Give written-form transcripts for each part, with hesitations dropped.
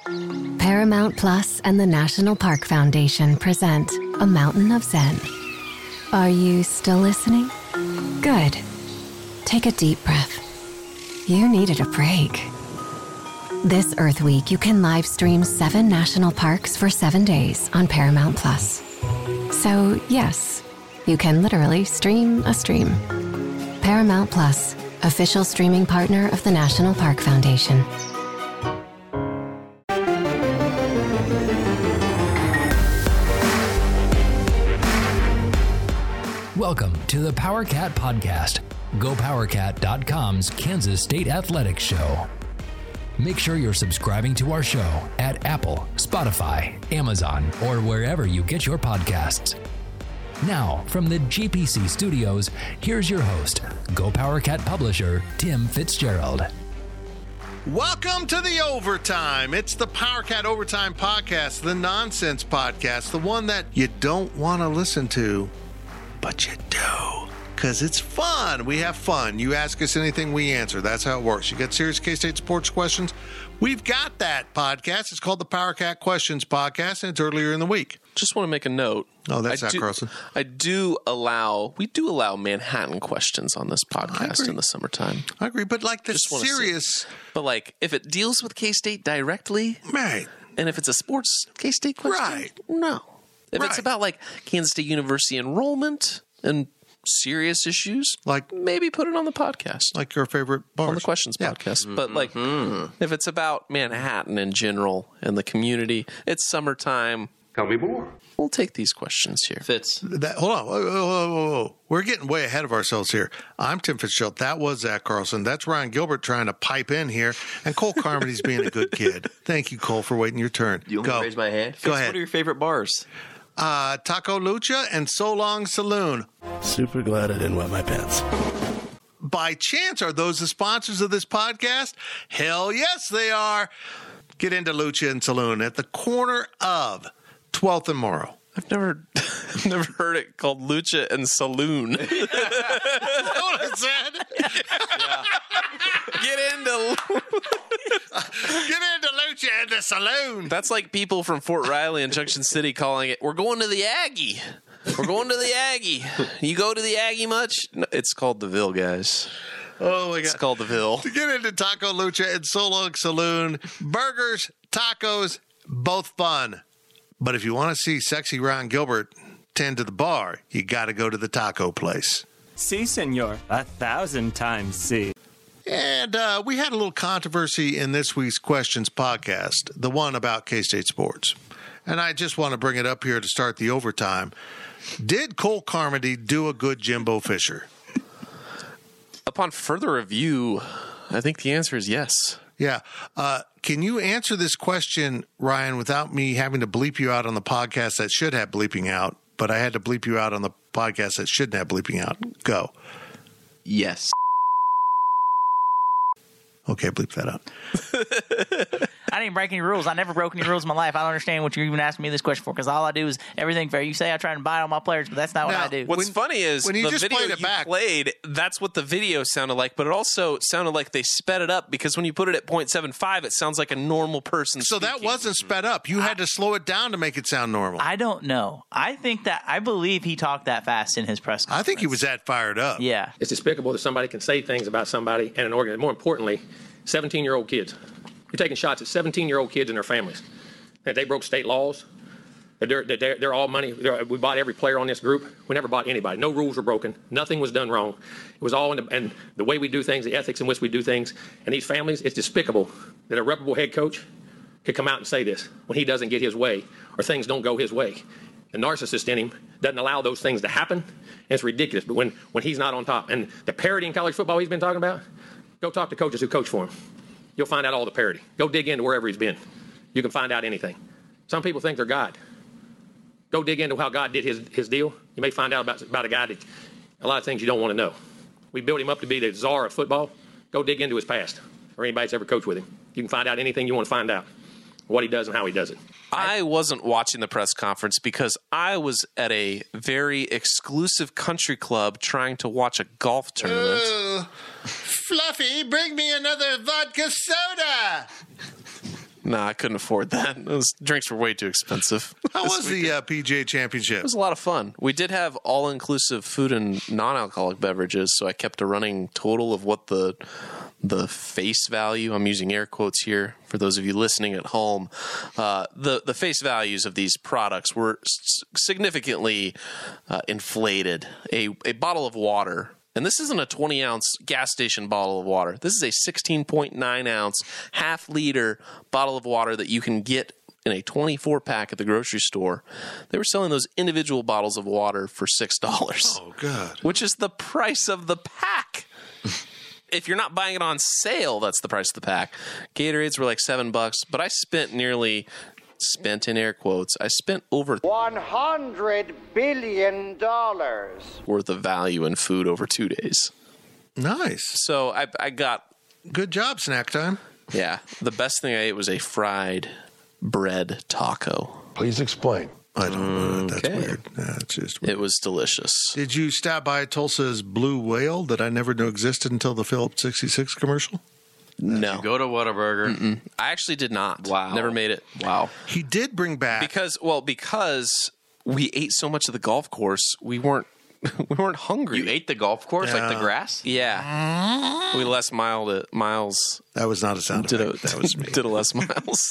Paramount Plus and the National Park Foundation present A Mountain of Zen. Are you still listening? Good. Take a deep breath. You needed a break. This Earth Week, you can live stream 7 national parks for 7 days on Paramount Plus. So, yes, you can literally stream a stream. Paramount Plus, official streaming partner of the National Park Foundation. Welcome to the PowerCat Podcast, GoPowerCat.com's Kansas State Athletics Show. Make sure you're subscribing to our show at Apple, Spotify, Amazon, or wherever you get your podcasts. Now, from the GPC studios, here's your host, GoPowerCat publisher, Tim Fitzgerald. Welcome to the Overtime. It's the PowerCat Overtime Podcast, the nonsense podcast, the one that you don't want to listen to, but you do. Because it's fun. We have fun. You ask us anything, we answer. That's how it works. You got serious K-State sports questions? We've got that podcast. It's called the PowerCat Questions Podcast, and it's earlier in the week. Just want to make a note. Oh, that's Zach Carlson. We do allow Manhattan questions on this podcast in the summertime. I agree, but like the serious... But like, if it deals with K-State directly... Right. And if it's a sports K-State question... Right. No. If it's about like Kansas State University enrollment and... serious issues, like maybe put it on the podcast, like your favorite bars on the questions podcast. But like if it's about Manhattan in general and the community, it's summertime. Tell me more. We'll take these questions here. Fitz, hold on, whoa. We're getting way ahead of ourselves here. I'm Tim Fitzgerald. That was Zach Carlson. That's Ryan Gilbert trying to pipe in here, and Cole Carmody's being a good kid. Thank you, Cole, for waiting your turn. You want me to raise my hand? Go ahead. What are your favorite bars? Taco Lucha and So Long Saloon. Super glad I didn't wet my pants. By chance, are those the sponsors of this podcast? Hell yes, they are. Get into Lucha and Saloon at the corner of 12th and Morrow. I've never heard it called Lucha and Saloon. Is that what I said? Yeah. Get into Lucha and the Saloon. That's like people from Fort Riley and Junction City calling it, we're going to the Aggie. We're going to the Aggie. You go to the Aggie much? No, it's called the Ville, guys. Oh, my God. It's called the Ville. To get into Taco Lucha and So Long Saloon, burgers, tacos, both fun. But if you want to see sexy Ryan Gilbert tend to the bar, you got to go to the taco place. Si, senor. 1,000 times si. And we had a little controversy in this week's Questions podcast, the one about K-State sports. And I just want to bring it up here to start the overtime. Did Cole Carmody do a good Jimbo Fisher? Upon further review, I think the answer is yes. Yeah. Can you answer this question, Ryan, without me having to bleep you out on the podcast that should have bleeping out, but I had to bleep you out on the podcast that shouldn't have bleeping out? Go. Yes. Okay, bleep that out. I didn't break any rules. I never broke any rules in my life. I don't understand what you're even asking me this question for, because all I do is everything fair. You say I try and buy all my players, but that's not what I do. What's funny is when you the just video played it back, played, that's what the video sounded like, but it also sounded like they sped it up, because when you put it at 0.75, it sounds like a normal person So speaking. that wasn't sped up. You had to slow it down to make it sound normal. I don't know. I believe he talked that fast in his press conference. I think he was that fired up. Yeah. It's despicable that somebody can say things about somebody and an organization. More importantly, 17-year-old kids. You're taking shots at 17-year-old kids and their families. That they broke state laws. They're all money. We bought every player on this group. We never bought anybody. No rules were broken. Nothing was done wrong. It was all in the way we do things, the ethics in which we do things. And these families, it's despicable that a reputable head coach could come out and say this when he doesn't get his way or things don't go his way. The narcissist in him doesn't allow those things to happen, and it's ridiculous. But when he's not on top, and the parity in college football he's been talking about, go talk to coaches who coach for him. You'll find out all the parity. Go dig into wherever he's been. You can find out anything. Some people think they're God. Go dig into how God did his deal. You may find out about a guy that a lot of things you don't want to know. We built him up to be the czar of football. Go dig into his past or anybody that's ever coached with him. You can find out anything you want to find out, what he does and how he does it. I wasn't watching the press conference because I was at a very exclusive country club trying to watch a golf tournament. Fluffy, bring me another vodka soda. Nah, I couldn't afford that. Those drinks were way too expensive. How was the PGA Championship? It was a lot of fun. We did have all-inclusive food and non-alcoholic beverages, so I kept a running total of what the face value, I'm using air quotes here for those of you listening at home, the face values of these products were significantly inflated. A bottle of water, and this isn't a 20-ounce gas station bottle of water. This is a 16.9-ounce, half-liter bottle of water that you can get in a 24-pack at the grocery store. They were selling those individual bottles of water for $6. Oh, God. Which is the price of the pack. If you're not buying it on sale, that's the price of the pack. Gatorades were like $7, but I spent in air quotes, I spent over $100 billion worth of value in food over 2 days. Nice. So I got... Good job, Snack Time. Yeah. The best thing I ate was a fried bread taco. Please explain. I don't know. That's Okay. weird. That's just weird. It was delicious. Did you stop by Tulsa's Blue Whale that I never knew existed until the Phillips 66 commercial? No. Go to Whataburger. I actually did not. Wow. Never made it. Wow. He did bring back... Because we ate so much of the golf course, we weren't hungry. You ate the golf course, like the grass? Yeah. We less miles. That was not a sound effect. That was me. Did a less miles.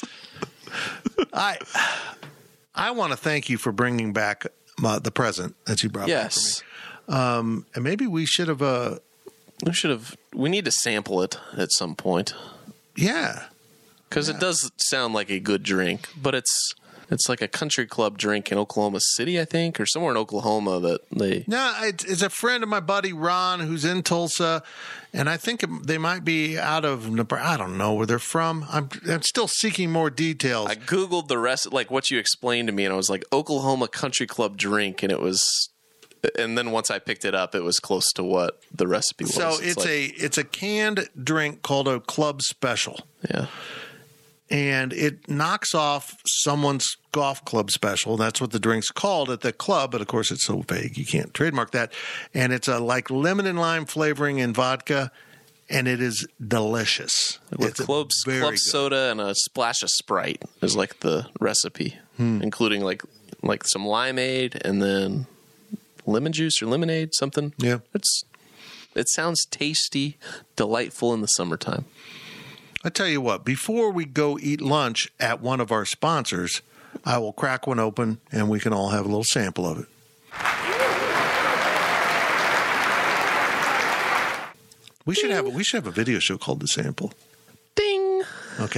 I want to thank you for bringing back the present that you brought back for me. And maybe we should have... We need to sample it at some point. Yeah. Because it does sound like a good drink, but it's like a country club drink in Oklahoma City, I think, or somewhere in Oklahoma that they... No, it's a friend of my buddy Ron who's in Tulsa, and I think they might be out of Nebraska. I don't know where they're from. I'm still seeking more details. I Googled the rest, like what you explained to me, and I was like, Oklahoma country club drink, and it was... And then once I picked it up, it was close to what the recipe was. So it's a canned drink called a Club Special. Yeah. And it knocks off someone's golf club special. That's what the drink's called at the club. But, of course, it's so vague. You can't trademark that. And it's a like lemon and lime flavoring in vodka. And it is delicious. With club soda and a splash of Sprite is like the recipe, including like some limeade and then lemon juice or lemonade, something. Yeah. It sounds tasty, delightful in the summertime. I tell you what, before we go eat lunch at one of our sponsors, I will crack one open and we can all have a little sample of it. We should have a video show called The Sample. Ding. Okay.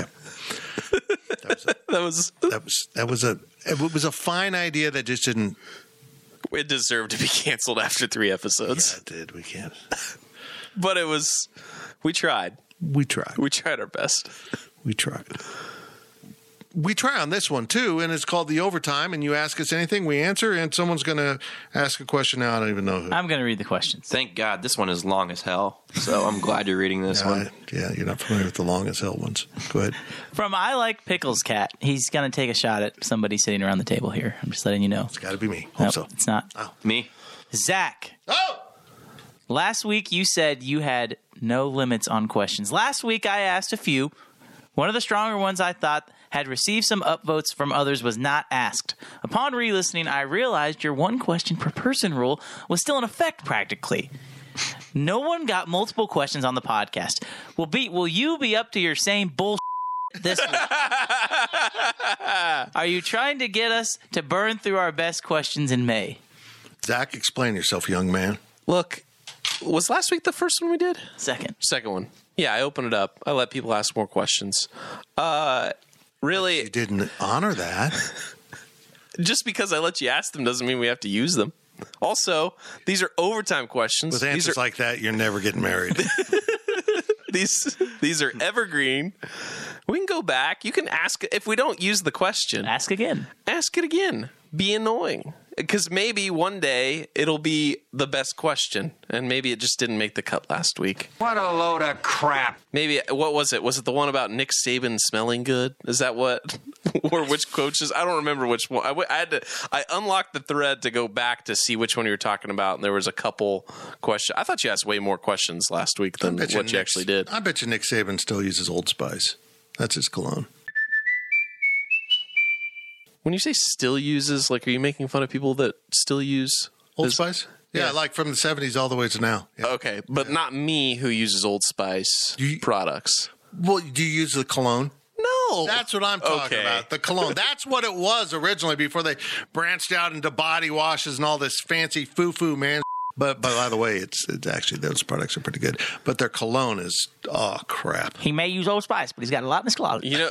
It was a fine idea that just didn't. It deserved to be canceled after 3 episodes. Yeah, it did. We can't. But we tried. We tried. We tried our best. We tried. We try on this one, too, and it's called The Overtime, and you ask us anything, we answer, and someone's going to ask a question now. I don't even know who. I'm going to read the questions. Thank God. This one is long as hell, so I'm glad you're reading this one. Yeah, you're not familiar with the long as hell ones. Go ahead. From I Like Pickles Cat. He's going to take a shot at somebody sitting around the table here. I'm just letting you know. It's got to be me. Nope, so. It's not. Oh. Me? Zach. Oh! Last week you said you had no limits on questions. Last week I asked a few. One of the stronger ones I thought had received some upvotes from others was not asked. Upon re-listening, I realized your one question per person rule was still in effect practically. No one got multiple questions on the podcast. Will you be up to your same bullshit this week? Are you trying to get us to burn through our best questions in May? Zach, explain yourself, young man. Look, was last week the first one we did? Second one. Yeah, I opened it up. I let people ask more questions. Really, you didn't honor that. Just because I let you ask them doesn't mean we have to use them. Also, these are overtime questions. With answers like that, you're never getting married. These are evergreen. We can go back. You can ask if we don't use the question. Ask again. Ask it again. Be annoying. Because maybe one day it'll be the best question, and maybe it just didn't make the cut last week. What a load of crap. Maybe, what was it? Was it the one about Nick Saban smelling good? Is that what? Or which coaches? I don't remember which one. I unlocked the thread to go back to see which one you were talking about, and there was a couple questions. I thought you asked way more questions last week than what you actually did. I bet you Nick Saban still uses Old Spice. That's his cologne. When you say still uses, like, are you making fun of people that still use Old Spice? Yeah, like from the 70s all the way to now. Yeah. Okay, but not me who uses Old Spice products. Well, do you use the cologne? No. That's what I'm talking about. The cologne. That's what it was originally before they branched out into body washes and all this fancy foo-foo, man. But by the way, it's actually, those products are pretty good. But their cologne is, oh, crap. He may use Old Spice, but he's got a lot in his closet. You know,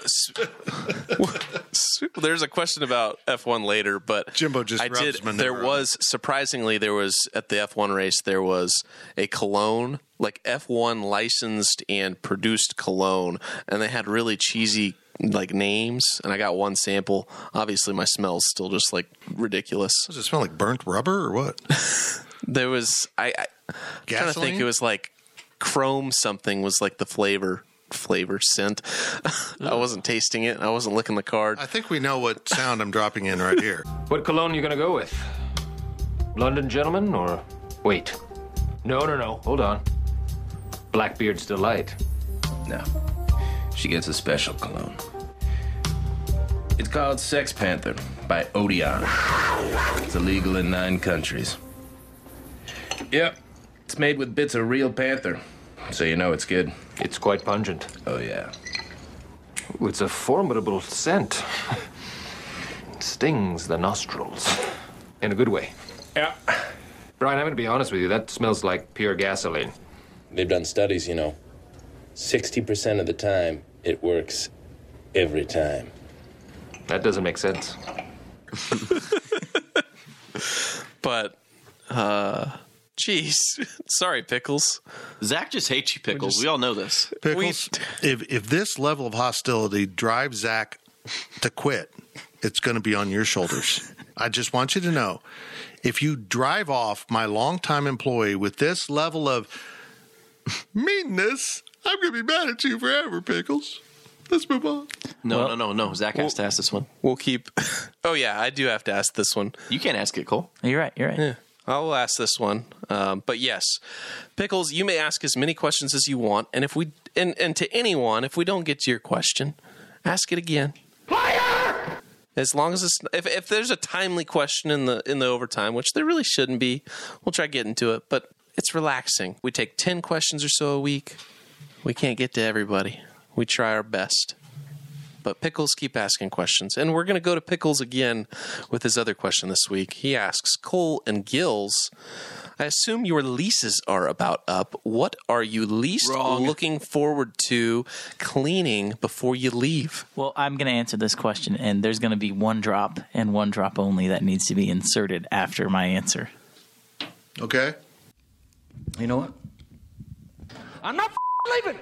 there's a question about F1 later, but Jimbo just there was at the F1 race, there was a cologne, like F1 licensed and produced cologne, and they had really cheesy like names, and I got one sample. Obviously, my smell is still just like ridiculous. Does it smell like burnt rubber or what? There was I'm trying to think. It was like chrome something was like the flavor scent. I wasn't tasting it. I wasn't licking the card. I think we know what sound I'm dropping in right here. What cologne are you gonna go with? London Gentleman or wait? No. Hold on. Blackbeard's Delight. No. She gets a special cologne. It's called Sex Panther by Odeon. It's illegal in 9 countries. Yep. It's made with bits of real panther, so you know it's good. It's quite pungent. Oh, yeah. Ooh, it's a formidable scent. It stings the nostrils. In a good way. Yeah. Brian, I'm going to be honest with you. That smells like pure gasoline. They've done studies, you know. 60% of the time, it works every time. That doesn't make sense. But, jeez. Sorry, Pickles. Zach just hates you, Pickles. We all know this. Pickles, if this level of hostility drives Zach to quit, it's going to be on your shoulders. I just want you to know, if you drive off my longtime employee with this level of meanness, I'm going to be mad at you forever, Pickles. Let's move on. No. Zach has to ask this one. We'll keep... Oh, yeah, I do have to ask this one. You can't ask it, Cole. You're right. Yeah, I'll ask this one. But yes, Pickles, you may ask as many questions as you want, and if we and to anyone, if we don't get to your question, ask it again. Player! As long as it's if there's a timely question in the overtime, which there really shouldn't be, we'll try to get into it. But it's relaxing. We take 10 questions or so a week. We can't get to everybody. We try our best. But Pickles keep asking questions. And we're going to go to Pickles again with his other question this week. He asks, Cole and Gills, I assume your leases are about up. What are you least looking forward to cleaning before you leave? Well, I'm going to answer this question, and there's going to be one drop and one drop only that needs to be inserted after my answer. Okay. You know what? I'm not leaving.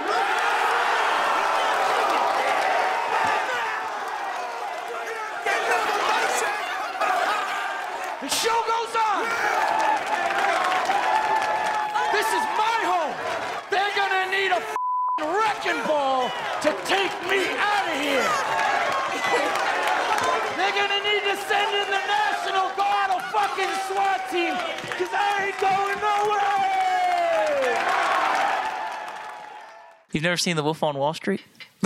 The show goes on. This is my home. They're gonna need a wrecking ball to take me out of here. They're gonna need to send in the National Guard or fucking SWAT team, because I ain't going nowhere. You've never seen The Wolf on Wall Street?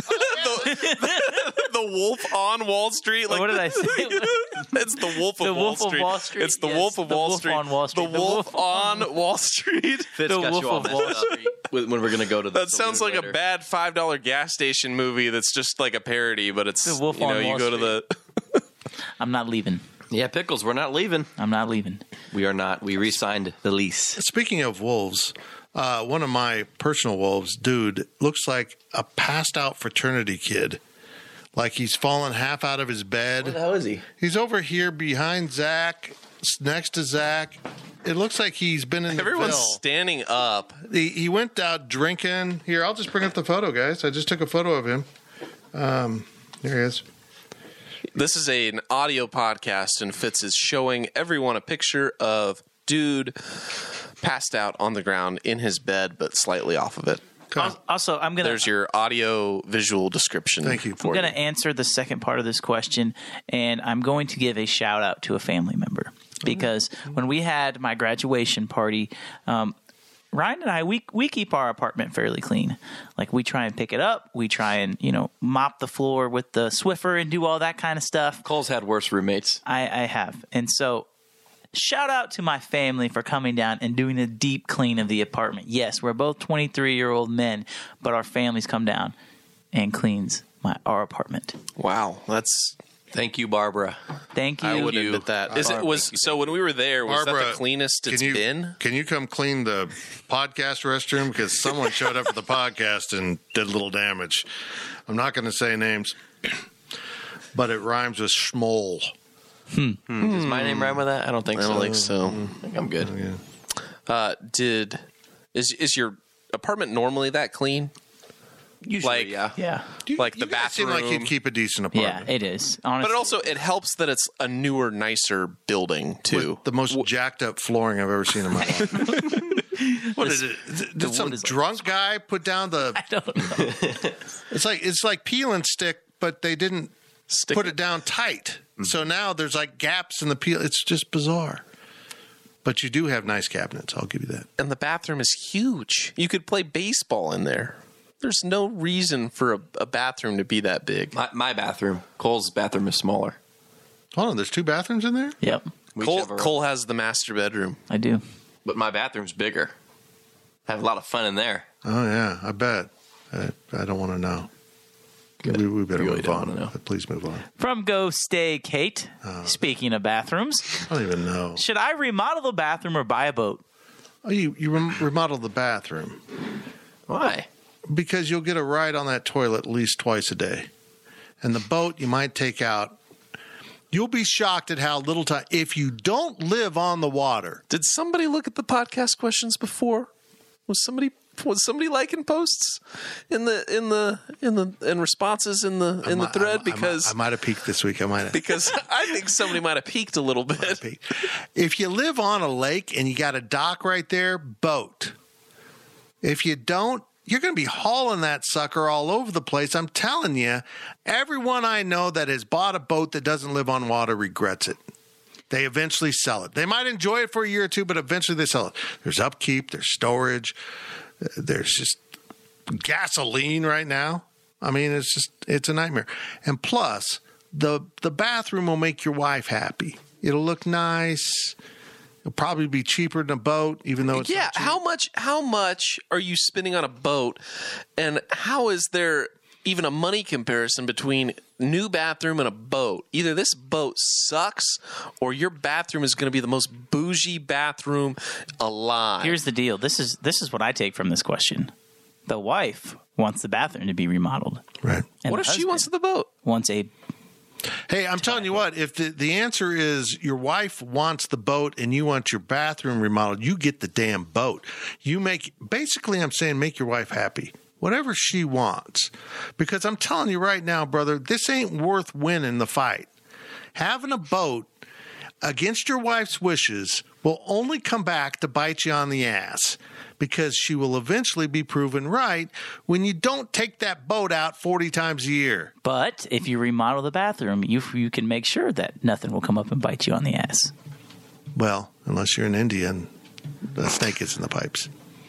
The Wolf on Wall Street? Like, what did I say? It's the Wolf of Wall Street. It's the Wolf of Wall Street. On Wall Street. The Wolf on Wall Street. Fitz got you all messed up when we're going to go to the That sounds like later. A bad $5 gas station movie that's just like a parody, but it's, the Wolf on Wall go Street. to the... I'm not leaving. Yeah, Pickles, we're not leaving. I'm not leaving. We are not. We re-signed the lease. Speaking of wolves, one of my personal wolves, dude, looks like a passed-out fraternity kid. Like he's fallen half out of his bed. Where the hell is he? He's over here behind Zach, next to Zach. It looks like he's been in the Everyone's standing up. He went out drinking. Here, I'll just bring up the photo, guys. I just took a photo of him. There he is. This is an audio podcast, and Fitz is showing everyone a picture of dude passed out on the ground in his bed, but slightly off of it. Also, I'm gonna. There's your audio visual description. Thank you. I'm going to answer the second part of this question, and I'm going to give a shout out to a family member because when we had my graduation party, Ryan and I, we keep our apartment fairly clean. Like, we try and pick it up. We try and, mop the floor with the Swiffer and do all that kind of stuff. Cole's had worse roommates. I have. And so, shout out to my family for coming down and doing a deep clean of the apartment. Yes, we're both 23-year-old men, but our families come down and cleans our apartment. Wow, Thank you, Barbara. Thank you. I would admit that. So when we were there, was Barbara, that the cleanest it's been? Can you come clean the podcast restroom? Because someone showed up at the podcast and did a little damage. I'm not going to say names, but it rhymes with schmoll. Does my name rhyme with that? I don't think so. I don't think so. I think I'm good. Is your apartment normally that clean? Usually, yeah. Like the you guys seem bathroom. like you'd keep a decent apartment. Yeah, it is. Honestly. But it helps that it's a newer, nicer building too. With the most jacked up flooring I've ever seen in my life. What is it? Did some drunk guy put down the? I don't know. It's like peel and stick, but they didn't put it down tight. So now there's like gaps in the peel. It's just bizarre. But you do have nice cabinets. I'll give you that. And the bathroom is huge. You could play baseball in there. There's no reason for a bathroom to be that big. My bathroom. Cole's bathroom is smaller. Hold on, there's 2 bathrooms in there? Yep. Cole has the master bedroom. I do. But my bathroom's bigger. I have a lot of fun in there. Oh, yeah, I bet. I don't want to know. We better really move don't on. wanna know. Please move on. From Go Stay Kate, speaking of bathrooms. I don't even know. Should I remodel the bathroom or buy a boat? Oh, you remodel the bathroom. Why? Because you'll get a ride on that toilet at least twice a day. And the boat you might take out. You'll be shocked at how little time. If you don't live on the water. Did somebody look at the podcast questions before? Was somebody liking posts in responses in the thread? Because I might have peeked this week. Because I think somebody might have peeked a little bit. If you live on a lake and you got a dock right there, boat. If you don't, you're going to be hauling that sucker all over the place. I'm telling you, everyone I know that has bought a boat that doesn't live on water regrets it. They eventually sell it. They might enjoy it for a year or two, but eventually they sell it. There's upkeep, there's storage, there's just gasoline right now. I mean, it's a nightmare. And plus, the bathroom will make your wife happy. It'll look nice. It'll probably be cheaper than a boat, even though it's not cheap. How much are you spending on a boat, and how is there even a money comparison between new bathroom and a boat? Either this boat sucks, or your bathroom is going to be the most bougie bathroom alive. Here's the deal. This is what I take from this question. The wife wants the bathroom to be remodeled. Right. And what if she wants the boat? Wants a Hey, I'm telling you what, if the answer is your wife wants the boat and you want your bathroom remodeled, you get the damn boat. Basically, I'm saying make your wife happy. Whatever she wants. Because I'm telling you right now, brother, this ain't worth winning the fight. Having a boat against your wife's wishes will only come back to bite you on the ass. Because she will eventually be proven right when you don't take that boat out 40 times a year. But if you remodel the bathroom, you can make sure that nothing will come up and bite you on the ass. Well, unless you're in India and the snake is in the pipes.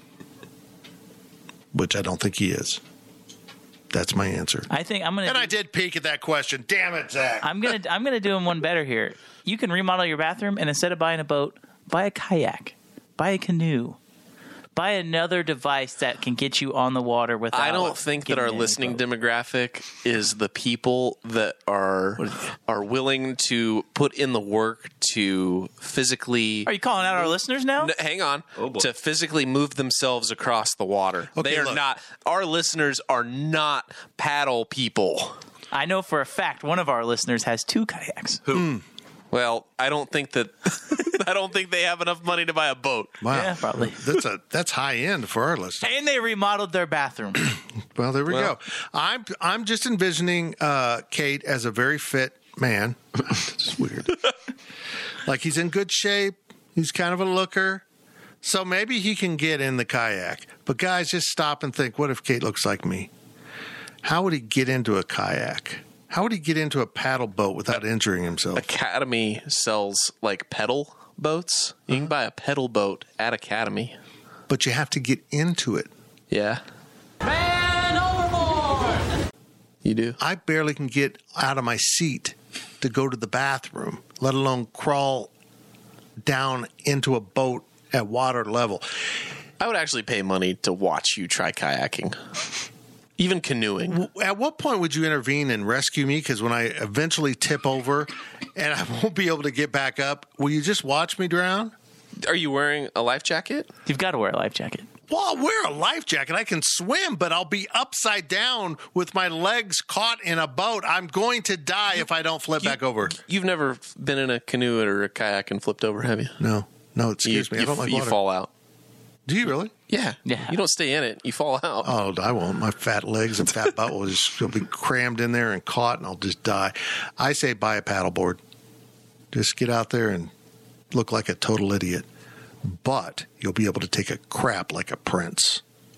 Which I don't think he is. That's my answer. I think I'm gonna. And I did peek at that question. Damn it, Zach. I'm gonna do him one better here. You can remodel your bathroom, and instead of buying a boat, buy a kayak, buy a canoe. Buy another device that can get you on the water without. I don't think that our listening demographic is the people that are willing to put in the work to physically. Are you calling out our listeners now? Hang on. To physically move themselves across the water. Okay, they are not. Our listeners are not paddle people. I know for a fact one of our listeners has 2 kayaks. Who? Well, I don't think that. I don't think they have enough money to buy a boat. Wow. Yeah, probably. That's high end for our listeners. And they remodeled their bathroom. Well, there we go. I'm just envisioning Kate as a very fit man. It's weird. Like he's in good shape. He's kind of a looker. So maybe he can get in the kayak. But guys, just stop and think, what if Kate looks like me? How would he get into a kayak? How would he get into a paddle boat without injuring himself? Academy sells like pedal boats. You can buy a pedal boat at Academy. but you have to get into it. Yeah. Man overboard! You do? I barely can get out of my seat to go to the bathroom, let alone crawl down into a boat at water level. I would actually pay money to watch you try kayaking. Even canoeing. At what point would you intervene and rescue me? Because when I eventually tip over and I won't be able to get back up, will you just watch me drown? Are you wearing a life jacket? You've got to wear a life jacket. Well, I'll wear a life jacket. I can swim, but I'll be upside down with my legs caught in a boat. I'm going to die if I don't flip back over. You've never been in a canoe or a kayak and flipped over, have you? No, excuse me. I don't like water. You fall out. Do you really? Yeah. You don't stay in it. You fall out. Oh, I won't. My fat legs and fat butt will be crammed in there and caught, and I'll just die. I say buy a paddleboard. Just get out there and look like a total idiot. But you'll be able to take a crap like a prince.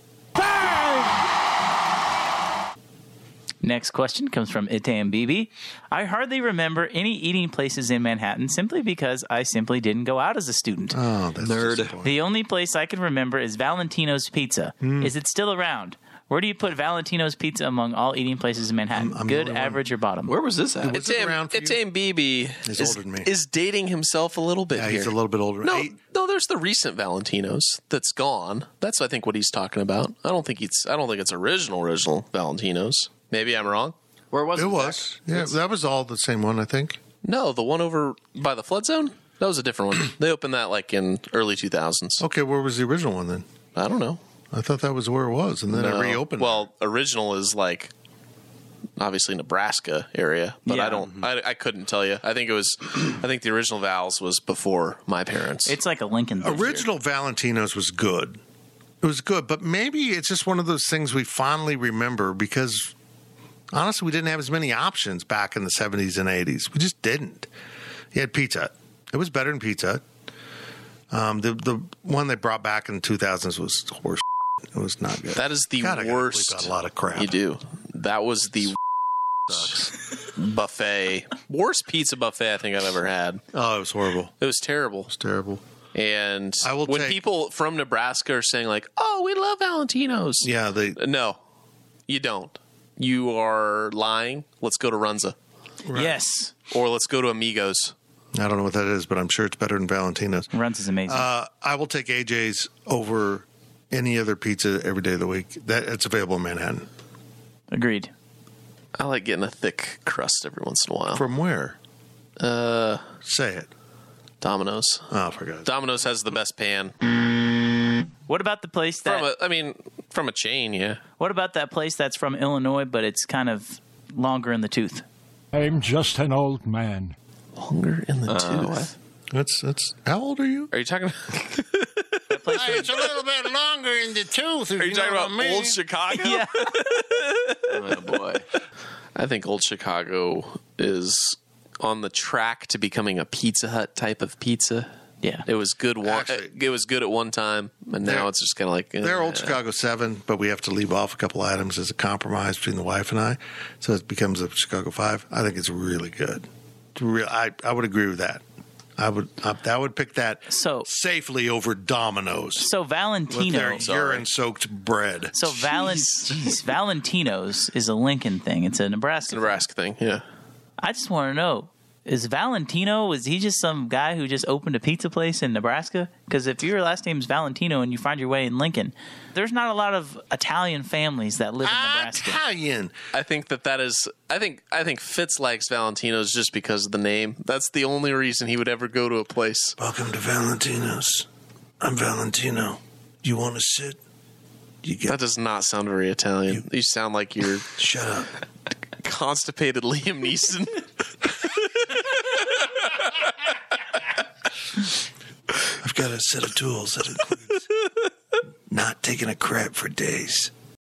Next question comes from Itam Bibi. I hardly remember any eating places in Manhattan simply because I simply didn't go out as a student. Oh, that's nerd. The only place I can remember is Valentino's Pizza. Is it still around? Where do you put Valentino's Pizza among all eating places in Manhattan? I'm Good, the average, or bottom? Where was this at? Itam Bibi is dating himself a little bit Yeah, here. he's a little bit older. No, there's the recent Valentino's that's gone. That's I think what he's talking about. I don't think it's original Valentino's. Maybe I'm wrong. Where was it? It was. Yeah, that was all the same one, I think. No, the one over by the flood zone? That was a different one. They opened that like in early 2000s. Okay, where was the original one then? I don't know. I thought that was where it was, and then it reopened. Well, original is like obviously Nebraska area, but Yeah. I couldn't tell you. I think the original Val's was before my parents. It's like a Lincoln thing. Original Valentino's was good. It was good, but maybe it's just one of those things we fondly remember because honestly, we didn't have as many options back in the 70s and 80s. We just didn't. You had Pizza Hut. It was better than Pizza Hut. The one they brought back in the 2000s was horse. It was not good. That is the God, worst. I got a lot of crap. You do. That was the buffet. Worst pizza buffet I think I've ever had. Oh, it was horrible. It was terrible. It was terrible. And when people from Nebraska are saying like, "Oh, we love Valentino's," yeah, no, you don't. You are lying. Let's go to Runza. Right. Yes, or let's go to Amigos. I don't know what that is, but I'm sure it's better than Valentino's. Runza's amazing. I will take AJ's over any other pizza every day of the week. It's available in Manhattan. Agreed. I like getting a thick crust every once in a while. From where? Say it. Domino's. Oh, I forgot. Domino's has the best pan. What about the place that... From a chain, yeah. What about that place that's from Illinois, but it's kind of longer in the tooth? I'm just an old man. Longer in the tooth? That's. How old are you? Are you talking It's a little bit longer in the tooth. Are you talking about Old Chicago? Yeah. Oh, boy. I think Old Chicago is on the track to becoming a Pizza Hut type of pizza. Yeah. It was good it was good at one time, and now it's just kind of like... They're Old Chicago 7, but we have to leave off a couple items as a compromise between the wife and I, so it becomes a Chicago 5. I think it's really good. I would agree with that. I would pick that safely over Domino's. So Valentino, with their urine-soaked bread. So Valentino's is a Lincoln thing. It's a Nebraska thing. Yeah. I just want to know: is Valentino? Was he just some guy who just opened a pizza place in Nebraska? Because if your last name is Valentino and you find your way in Lincoln, there's not a lot of Italian families that live in Nebraska. Italian. I think that is. I think Fitz likes Valentino's just because of the name. That's the only reason he would ever go to a place. Welcome to Valentino's. I'm Valentino. You want to sit? That does not sound very Italian. You sound like you're shut up. Constipated Liam Neeson. I've got a set of tools that includes not taking a crap for days.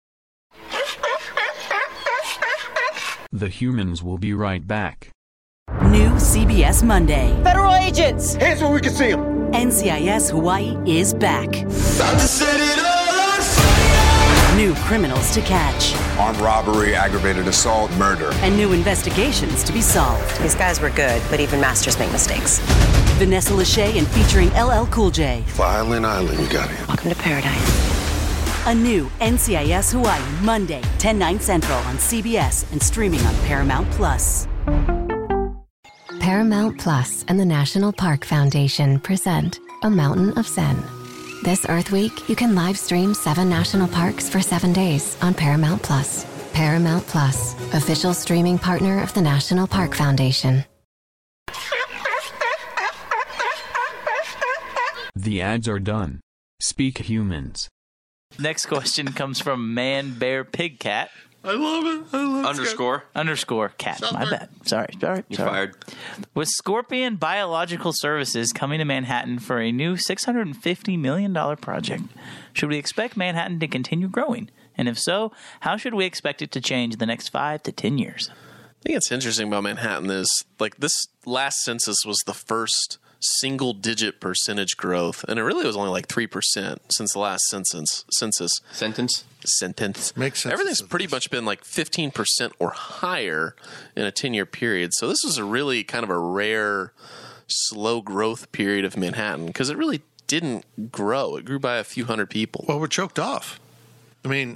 The humans will be right back. New CBS Monday. Federal agents! Hands where we can see them. NCIS Hawaii is back. About to set it all on fire! New criminals to catch. armed robbery, aggravated assault, murder. And new investigations to be solved. These guys were good, but even masters make mistakes. Vanessa Lachey and featuring LL Cool J. Violin Island, you got it. Welcome to paradise. A new NCIS Hawaii, Monday, 10, 9 Central on CBS and streaming on Paramount+. Paramount Plus and the National Park Foundation present A Mountain of Zen. This Earth Week, you can live stream 7 national parks for 7 days on Paramount Plus. Paramount Plus, official streaming partner of the National Park Foundation. The ads are done. Speak humans. Next question comes from Man Bear Pig Cat. I love it. Underscore cat. Stop My it. bad. Sorry. You're fired. With Scorpion Biological Services coming to Manhattan for a new $650 million project, should we expect Manhattan to continue growing? And if so, how should we expect it to change in the next 5 to 10 years? I think it's interesting about Manhattan is like this last census was the first single-digit percentage growth, and it really was only like 3% since the last census. Sentence. Makes sense. Everything's pretty much been like 15% or higher in a 10-year period. So this was a really kind of a rare, slow growth period of Manhattan because it really didn't grow. It grew by a few hundred people. Well, we're choked off. I mean,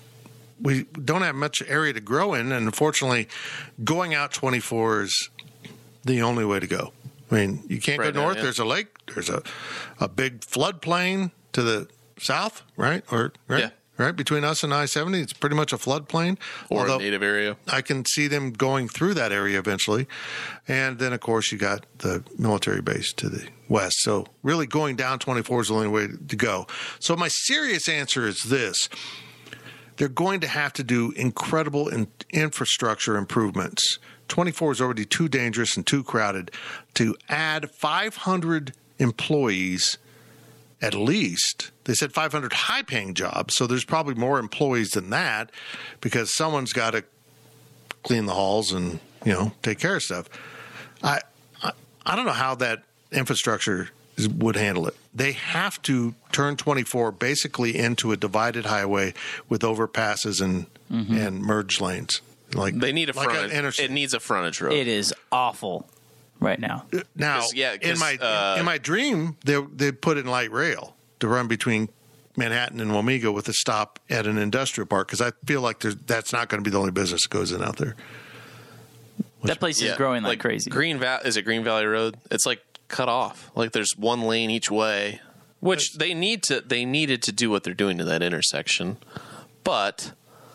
we don't have much area to grow in, and unfortunately, going out 24 is the only way to go. I mean, you can't go north. There's a lake. There's a big floodplain to the south, right? Right between us and I-70, it's pretty much a floodplain. Or a native area. I can see them going through that area eventually. And then, of course, you got the military base to the west. So really going down 24 is the only way to go. So my serious answer is this. They're going to have to do incredible infrastructure improvements. 24 is already too dangerous and too crowded. To add 500 employees at least, they said 500 high-paying jobs, so there's probably more employees than that because someone's got to clean the halls and, take care of stuff. I don't know how that infrastructure would handle it. They have to turn 24 basically into a divided highway with overpasses and merge lanes. Like they need a frontage. It needs a frontage road. It is awful right now. Now, in my dream, they put in light rail to run between Manhattan and Wamego with a stop at an industrial park because I feel like that's not going to be the only business that goes in out there. That place is growing like crazy. Is it Green Valley Road? It's like cut off. Like there's one lane each way, which they needed to do what they're doing to that intersection, but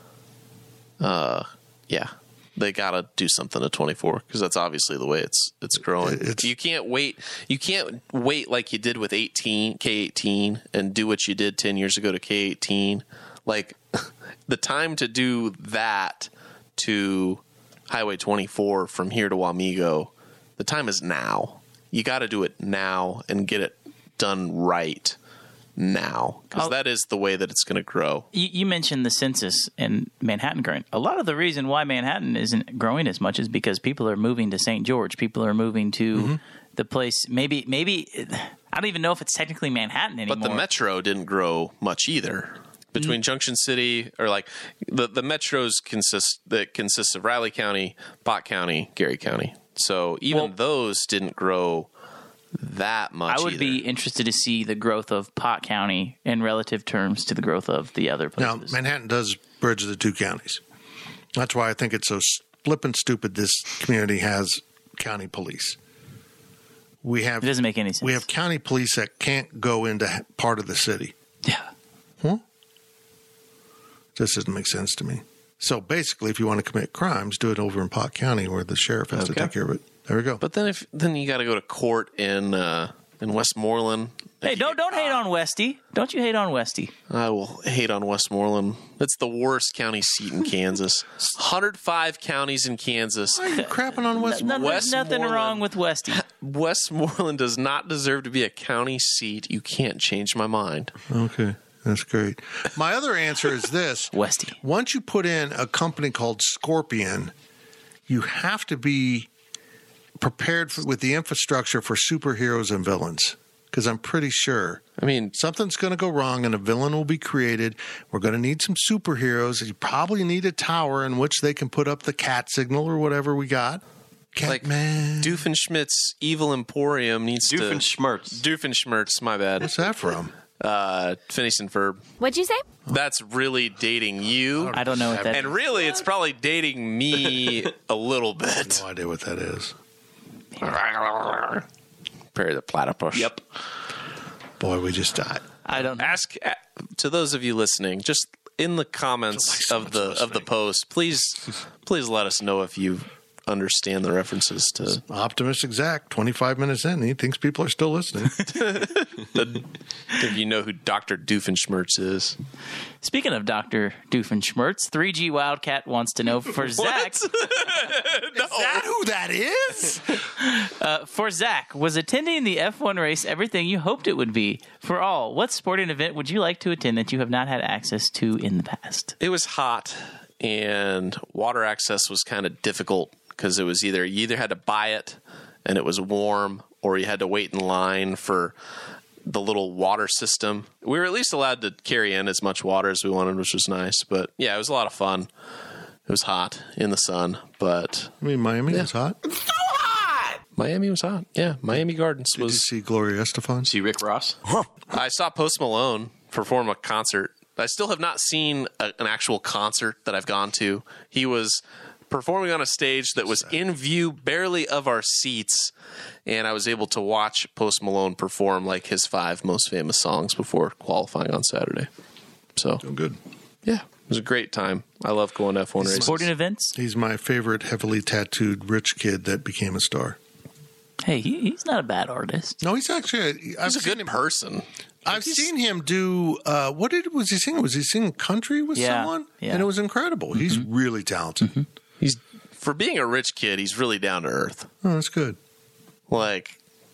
they got to do something to 24 because that's obviously the way it's growing. You can't wait like you did with K18 and do what you did 10 years ago to K18. Like the time to do that to Highway 24 from here to Wamego, the time is now. You got to do it now and get it done right now because that is the way that it's going to grow. You mentioned the census in Manhattan growing. A lot of the reason why Manhattan isn't growing as much is because people are moving to St. George. People are moving to the place. Maybe I don't even know if it's technically Manhattan anymore. But the metro didn't grow much either. Between Junction City, or like the metros consists of Riley County, Pot County, Gary County. So even those didn't grow that much. I would be interested to see the growth of Pot County in relative terms to the growth of the other places. Now, Manhattan does bridge the two counties. That's why I think it's so flippin' stupid this community has county police. It doesn't make any sense. We have county police that can't go into part of the city. Yeah. This doesn't make sense to me. So basically, if you want to commit crimes, do it over in Pot County where the sheriff has to take care of it. There we go. But then you got to go to court in Westmoreland. Hey, don't hate on Westy. Don't you hate on Westy? I will hate on Westmoreland. It's the worst county seat in Kansas. 105 counties in Kansas. Why are you crapping on Westmoreland? There's nothing wrong with Westy. Westmoreland does not deserve to be a county seat. You can't change my mind. Okay. That's great. My other answer is this. Westy. Once you put in a company called Scorpion, you have to be prepared with the infrastructure for superheroes and villains. because I'm pretty sure. I mean, something's going to go wrong and a villain will be created. We're going to need some superheroes. You probably need a tower in which they can put up the cat signal or whatever we got. Catman. Doofenshmirtz Evil Emporium needs Doofenshmirtz, my bad. What's that from? Phineas and Ferb. What'd you say? That's really dating you. I don't know what that is. And really, it's probably dating me a little bit. No idea what that is. Perry the Platypus. Yep. Boy, we just died. I don't know. Ask to those of you listening, just in the comments of the post, please let us know if you understand the references to Optimus Exact. 25 minutes in, he thinks people are still listening. if you know who Dr. Doofenshmirtz is. Speaking of Dr. Doofenshmirtz, 3G Wildcat wants to know for Zach. Is that who that is? For Zach, was attending the F1 race everything you hoped it would be? For all, what sporting event would you like to attend that you have not had access to in the past? It was hot, and water access was kind of difficult because it was you either had to buy it and it was warm, or you had to wait in line for the little water system. We were at least allowed to carry in as much water as we wanted, which was nice. But yeah, it was a lot of fun. It was hot in the sun, but I mean, Miami was hot. Miami was hot. Yeah, Miami Gardens Did you see Gloria Estefan? See Rick Ross? I saw Post Malone perform a concert. I still have not seen an actual concert that I've gone to. He was performing on a stage that was in view barely of our seats, and I was able to watch Post Malone perform like his 5 most famous songs before qualifying on Saturday. So good. Yeah, it was a great time. I love going to F1 races. Sporting events? He's my favorite heavily tattooed rich kid that became a star. Hey, he's not a bad artist. No, he's actually he's a good person. I've seen him do was he singing? Was he singing country with someone? Yeah. And it was incredible. He's really talented. He's for being a rich kid, he's really down to earth. Oh, that's good. But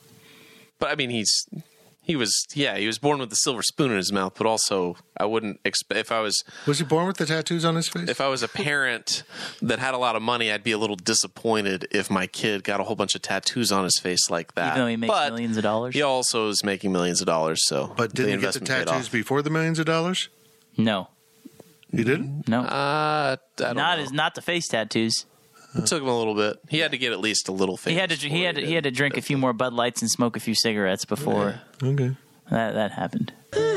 I mean, he was born with the silver spoon in his mouth, but also I wouldn't expect if I was he born with the tattoos on his face? If I was a parent that had a lot of money, I'd be a little disappointed if my kid got a whole bunch of tattoos on his face like that. Even though he makes millions of dollars? He also is making millions of dollars. So, But didn't he get the tattoos before the millions of dollars? No. He didn't? No. I don't know. Not the face tattoos. It took him a little bit. He had to get at least a little face. He had to drink a few more Bud Lights and smoke a few cigarettes before Okay. that happened.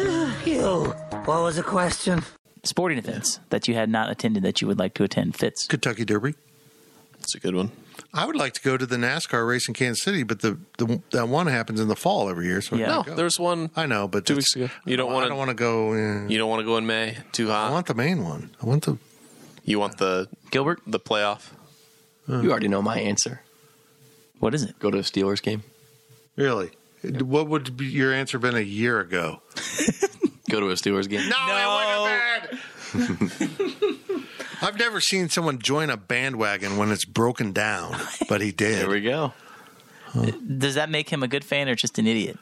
What was the question? Sporting events that you had not attended that you would like to attend. Fitz. Kentucky Derby. That's a good one. I would like to go to the NASCAR race in Kansas City, but that one happens in the fall every year. So No, there's one. I know, but 2 weeks ago. You don't want to. I don't want to go. You don't want to go in May. Too hot. I want the main one. You want the Gilbert the playoff. You already know my answer. What is it? Go to a Steelers game. Really? What would be your answer been a year ago? Go to a Steelers game. No, it wouldn't have been. I've never seen someone join a bandwagon when it's broken down, but he did. There we go. Does that make him a good fan or just an idiot?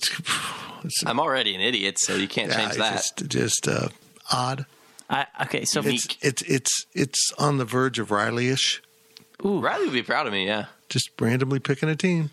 I'm already an idiot, so you can't change that. Just odd. Okay, so it's on the verge of Riley-ish. Ooh, Riley would be proud of me. Yeah, just randomly picking a team.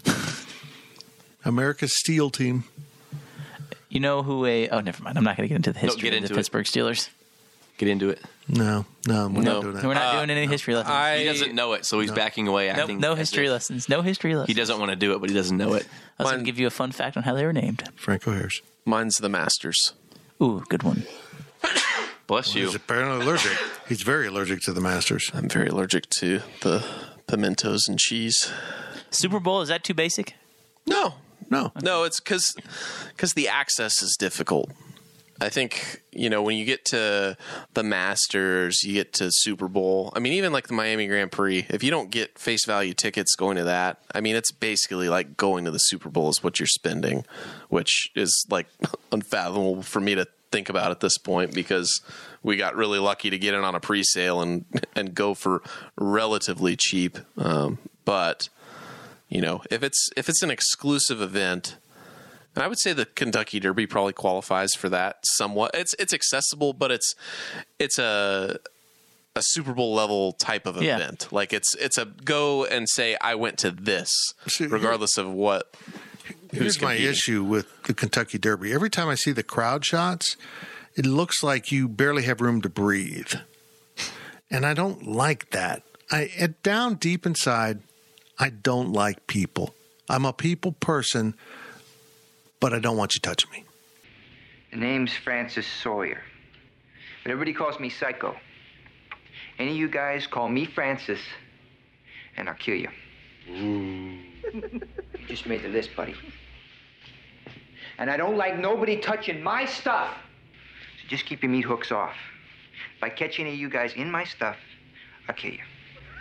America's Steel team. You know who never mind. I'm not going to get into the history of the Pittsburgh Steelers. Get into it. No, we're not doing that. We're not doing any history lessons. He doesn't know it, so he's backing away. Acting no history lessons. No history lessons. He doesn't want to do it, but he doesn't know it. I was going to give you a fun fact on how they were named. Franco Harris. Mine's the Masters. Ooh, good one. Bless you. He's apparently allergic. He's very allergic to the Masters. I'm very allergic to the pimentos and cheese. Super Bowl, is that too basic? No. It's because the access is difficult. I think, when you get to the Masters, you get to Super Bowl. I mean, even like the Miami Grand Prix, if you don't get face value tickets going to that, I mean, it's basically like going to the Super Bowl is what you're spending, which is like unfathomable for me to think about at this point because we got really lucky to get in on a pre-sale and go for relatively cheap. But if it's an exclusive event, and I would say the Kentucky Derby probably qualifies for that somewhat. It's accessible, but it's a Super Bowl level type of event. Like it's a go and say I went to this, regardless of what. Here's my issue with the Kentucky Derby. Every time I see the crowd shots, it looks like you barely have room to breathe. And I don't like that. Down deep inside, I don't like people. I'm a people person, but I don't want you touching me. The name's Francis Sawyer. But everybody calls me Psycho. Any of you guys call me Francis, and I'll kill you. You just made the list, buddy. And I don't like nobody touching my stuff. So just keep your meat hooks off. If I catch any of you guys in my stuff, I'll kill you.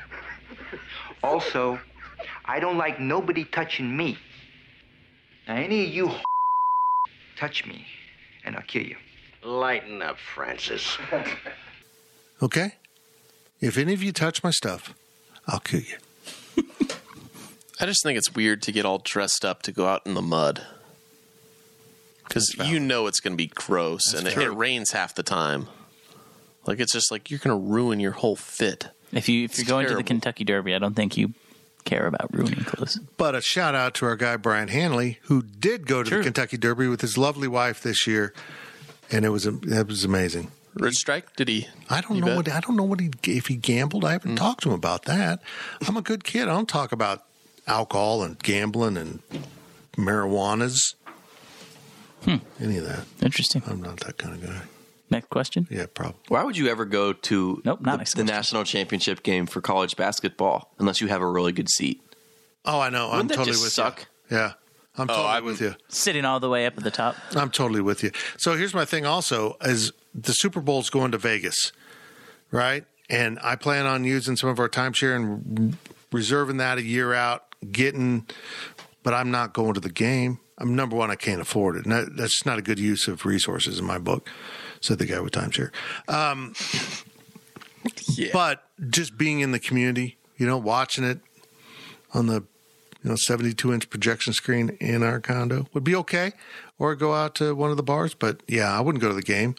Also, I don't like nobody touching me. Now, any of you touch me, and I'll kill you. Lighten up, Francis. Okay? If any of you touch my stuff, I'll kill you. I just think it's weird to get all dressed up to go out in the mud. Because you know it's going to be gross, and it rains half the time. Like, it's just like you're going to ruin your whole fit. If you're going to the Kentucky Derby, I don't think you care about ruining clothes. But a shout out to our guy Brian Hanley, who did go to the Kentucky Derby with his lovely wife this year, and it was amazing. Rich Strike? Did he? I don't know if he gambled. I haven't talked to him about that. I'm a good kid. I don't talk about alcohol and gambling and marijuanas. Any of that. Interesting. I'm not that kind of guy. Next question? Yeah, probably. Why would you ever go to the national championship game for college basketball unless you have a really good seat? Oh, I know. Wouldn't I'm that totally just with suck? you. Yeah. I'm totally with you. Sitting all the way up at the top. I'm totally with you. So here's my thing also, is the Super Bowl's going to Vegas, right? And I plan on using some of our timeshare and reserving that a year out, but I'm not going to the game. I'm number one, I can't afford it. And that's not a good use of resources in my book, said the guy with timeshare. But just being in the community, watching it on the 72-inch projection screen in our condo would be okay, or go out to one of the bars. But yeah, I wouldn't go to the game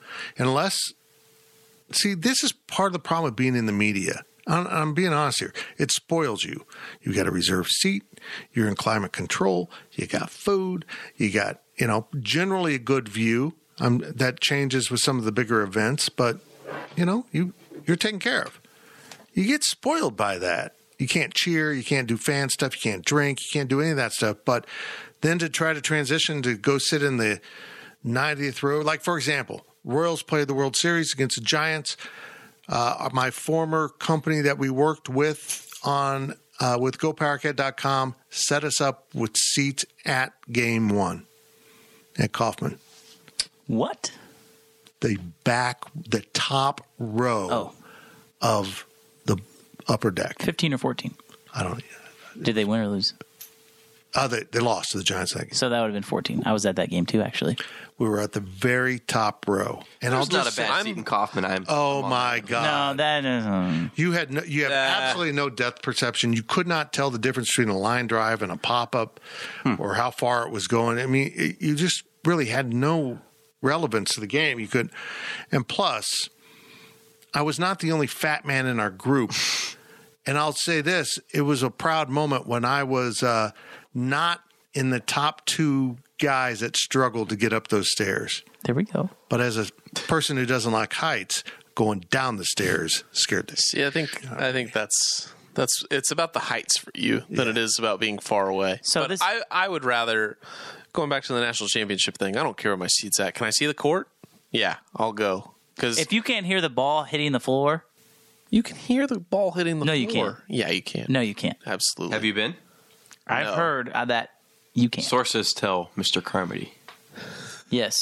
this is part of the problem with being in the media. I'm being honest here. It spoils you. You got a reserved seat. You're in climate control. You got food. You got, generally a good view. That changes with some of the bigger events, but you're taken care of. You get spoiled by that. You can't cheer. You can't do fan stuff. You can't drink. You can't do any of that stuff. But then to try to transition to go sit in the 90th row, like, for example, Royals played the World Series against the Giants. My former company that we worked with on with GoPowerCat.com set us up with seats at Game 1 at Kauffman. What? The top row of the upper deck. 15 or 14? I don't know. Did they win or lose? They lost to the Giants that game. So that would have been 14. I was at that game too, actually. We were at the very top row. And There's not a bad seat in Kauffman. Oh my God! No, that is. You have absolutely no depth perception. You could not tell the difference between a line drive and a pop up, or how far it was going. I mean, you just really had no relevance to the game. You could, and plus, I was not the only fat man in our group. And I'll say this: it was a proud moment when I was not in the top two guys that struggled to get up those stairs. There we go. But as a person who doesn't like heights, going down the stairs scared me. See, I think that's it's about the heights for you than it is about being far away. So but I would rather, going back to the national championship thing, I don't care where my seat's at. Can I see the court? Yeah, I'll go. Because if you can't hear the ball hitting the floor, you can hear the ball hitting the floor. No, you can't. Yeah, you can. No, you can't. Absolutely. Have you been? I've heard that you can't. Sources tell Mr. Carmody. Yes.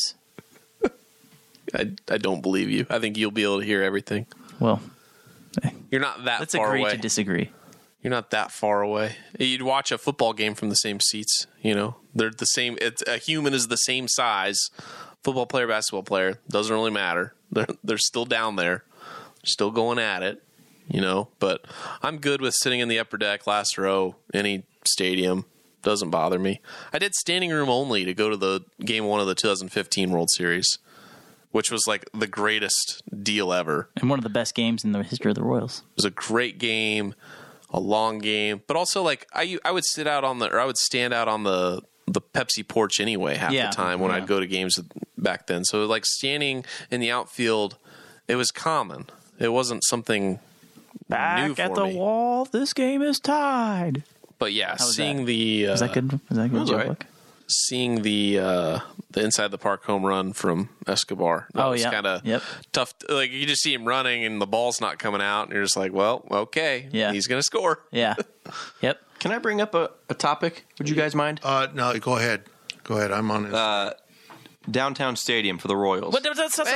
I don't believe you. I think you'll be able to hear everything. Well, you're not that let's far away. Let's agree to disagree. You're not that far away. You'd watch a football game from the same seats. They're the same. A human is the same size. Football player, basketball player, doesn't really matter. They're still down there, still going at it. But I'm good with sitting in the upper deck, last row, any stadium. Doesn't bother me. I did standing room only to go to the game 1 of the 2015 World Series, which was like the greatest deal ever. And one of the best games in the history of the Royals. It was a great game, a long game, but also like I would stand out on the the Pepsi porch anyway half the time when I'd go to games back then. So like standing in the outfield, it was common. It wasn't something back new for at the me. wall. This game is tied. But yeah, How was seeing that? the Was that good? Was that good? was Joe all right. Buck? Seeing the inside the park home run from Escobar. That was kind of tough. Like you just see him running and the ball's not coming out, and you're just like, well, okay, he's gonna score. Yeah. Yep. Can I bring up a topic? Would you guys mind? No, go ahead. Go ahead. I'm on it. Downtown Stadium for the Royals. What? Stop.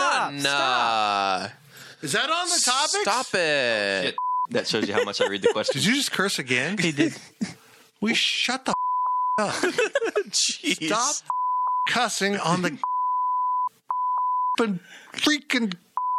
Is that on the topic? Stop it. Shit. That shows you how much I read the question. Did you just curse again? He did. We shut the up. Jeez. Stop cussing on the freaking.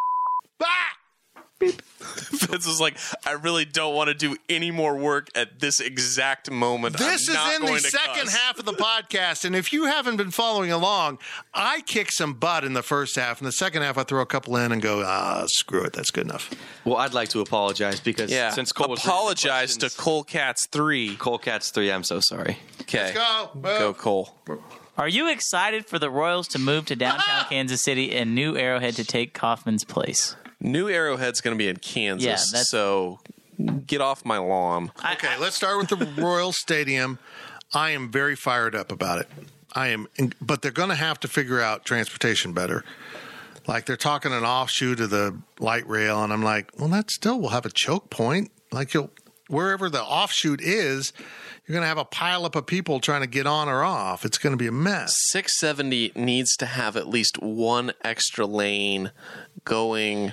Vince was like, I really don't want to do any more work at this exact moment. This I'm not is in going the to second cuss. half of the podcast, and if you haven't been following along, I kick some butt in the first half. In the second half, I throw a couple in and go, screw it, that's good enough. Well, I'd like to apologize because since Cole was apologize to Cole Cats 3. Cole Cats 3, I'm so sorry. Okay. Let's go. Go, Cole. Are you excited for the Royals to move to downtown Kansas City and new Arrowhead to take Kaufman's place? New Arrowhead's going to be in Kansas, so get off my lawn. Okay, let's start with the Royal Stadium. I am very fired up about it. But they're going to have to figure out transportation better. Like they're talking an offshoot of the light rail, and I'm like, well, that still will have a choke point. Like wherever the offshoot is, you're going to have a pileup of people trying to get on or off. It's going to be a mess. 670 needs to have at least one extra lane going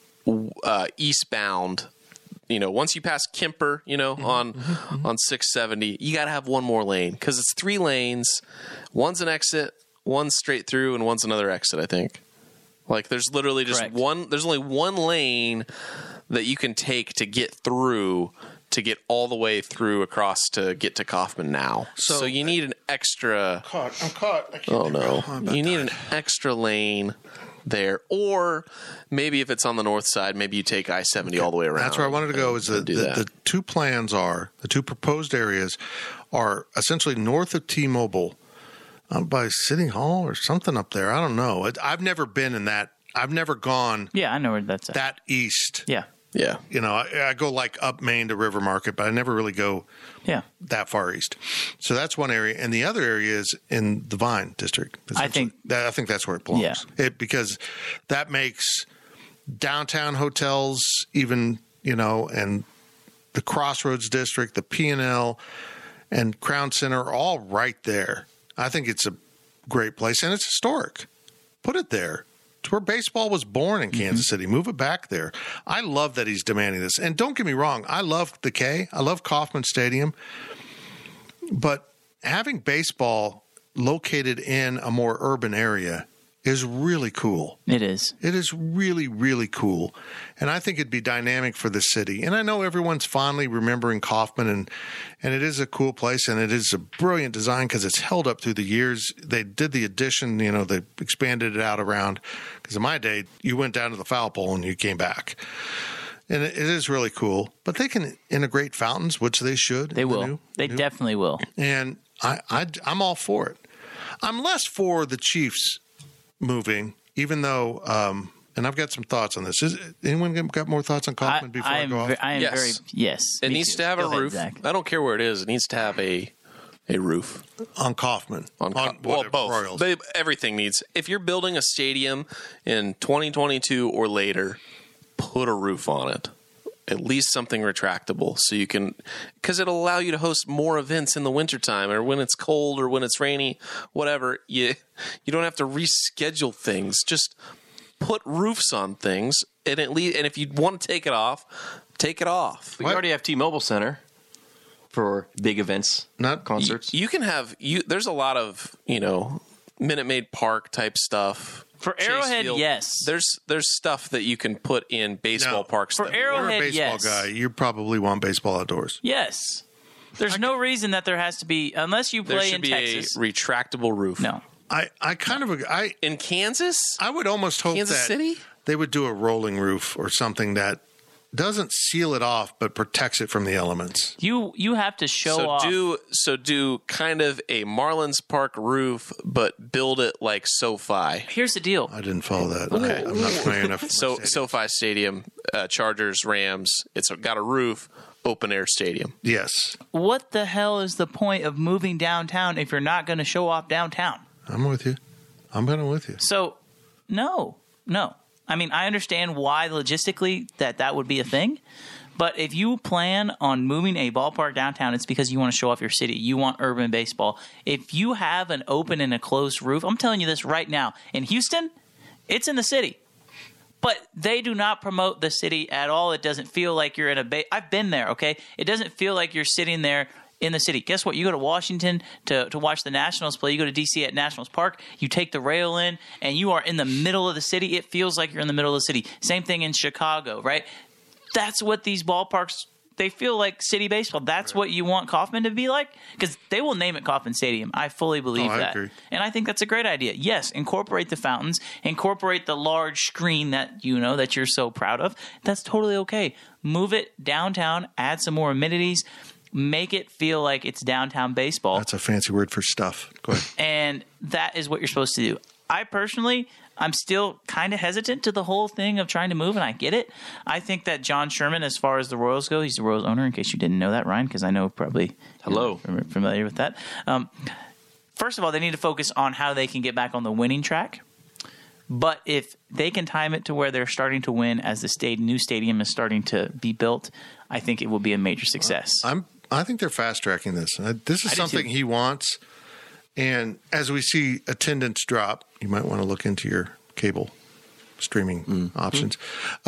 eastbound. You know, once you pass Kemper, on 670, you got to have one more lane because it's 3 lanes. One's an exit, one's straight through, and one's another exit, I think. Like there's literally just one. There's only one lane that you can take to get through, to get all the way through across to get to Kaufman now. So you need an extra. I'm caught. I can't You need an extra lane there, or maybe if it's on the north side, maybe you take I-70 all the way around. That's where I wanted to go. Is the two plans are the two proposed areas are essentially north of T-Mobile, by City Hall or something up there. I don't know. I've never been in that. I've never gone. Yeah, I know where that's at. That east. Yeah. Yeah. I go like up Main to River Market, but I never really go that far east. So that's one area. And the other area is in the Vine District. I think that's where it belongs. Yeah. Because that makes downtown hotels even, and the Crossroads District, the P&L, and Crown Center are all right there. I think it's a great place, and it's historic. Put it there. It's where baseball was born in Kansas City. Move it back there. I love that he's demanding this. And don't get me wrong, I love the K. I love Kauffman Stadium. But having baseball located in a more urban area is really cool. It is. It is really, really cool. And I think it'd be dynamic for the city. And I know everyone's fondly remembering Kaufman, and it is a cool place, and it is a brilliant design because it's held up through the years. They did the addition, they expanded it out around, because in my day, you went down to the foul pole and you came back. And it is really cool. But they can integrate fountains, which they should. They will. They definitely will. And I'm all for it. I'm less for the Chiefs moving, even though, and I've got some thoughts on this. Anyone got more thoughts on Kaufman before I go off? Yes. It needs to have a roof. Zach. I don't care where it is. It needs to have a roof. On Kaufman. Both. Royals. Everything needs. If you're building a stadium in 2022 or later, put a roof on it. At least something retractable, so you can, because it'll allow you to host more events in the wintertime or when it's cold or when it's rainy, whatever. You don't have to reschedule things. Just put roofs on things, and if you want to take it off, take it off. We already have T-Mobile Center for big events, not concerts. You can have There's a lot of Minute Maid Park type stuff. For Arrowhead, yes. There's stuff that you can put in baseball parks. For Arrowhead, you're a baseball guy. You probably want baseball outdoors. Yes. There's no reason that there has to be, unless you play in Texas. There should be a retractable roof. No. I kind of agree. In Kansas? I would almost hope Kansas that City? they would do a rolling roof or something that doesn't seal it off, but protects it from the elements. You have to show off. Do kind of a Marlins Park roof, but build it like SoFi. Here's the deal. I didn't follow that. Okay. I'm not familiar enough. So SoFi Stadium, Chargers, Rams. It's got a roof, open air stadium. Yes. What the hell is the point of moving downtown if you're not going to show off downtown? I'm with you. I'm kind of with you. So, no. I mean, I understand why logistically that would be a thing, but if you plan on moving a ballpark downtown, it's because you want to show off your city. You want urban baseball. If you have an open and a closed roof, I'm telling you this right now, in Houston, it's in the city. But they do not promote the city at all. It doesn't feel like you're in a I've been there, okay? It doesn't feel like you're sitting there in the city. Guess what? You go to Washington to watch the Nationals play. You go to D.C. at Nationals Park. You take the rail in, and you are in the middle of the city. It feels like you're in the middle of the city. Same thing in Chicago, right? That's what these ballparks, they feel like city baseball. That's what you want Kauffman to be like? Because they will name it Kauffman Stadium. I fully believe that. Agree. And I think that's a great idea. Yes, incorporate the fountains. Incorporate the large screen that that you're so proud of. That's totally okay. Move it downtown. Add some more amenities. Make it feel like it's downtown baseball. That's a fancy word for stuff. Go ahead. And that is what you're supposed to do. I personally, I'm still kind of hesitant to the whole thing of trying to move, and I get it. I think that John Sherman, as far as the Royals go, he's the Royals owner, in case you didn't know that, Ryan, because I know probably you're familiar with that. First of all, they need to focus on how they can get back on the winning track. But if they can time it to where they're starting to win as the new stadium is starting to be built, I think it will be a major success. I think they're fast-tracking this. This is something he wants. And as we see attendance drop, you might want to look into your cable streaming options.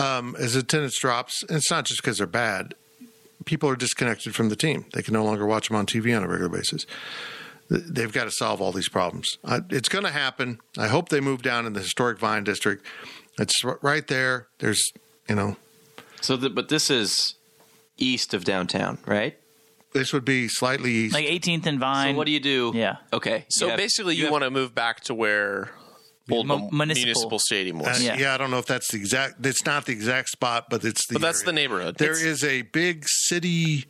As attendance drops, and it's not just because they're bad. People are disconnected from the team. They can no longer watch them on TV on a regular basis. They've got to solve all these problems. It's going to happen. I hope they move down in the historic Vine District. It's right there. There's, but this is east of downtown, right? This would be slightly east. Like 18th and Vine. So what do you do? Yeah. Okay. So basically you want to move back to where old municipal stadium was. I don't know if that's the exact – it's not the exact spot, but it's the – But that's the neighborhood. There is a big city,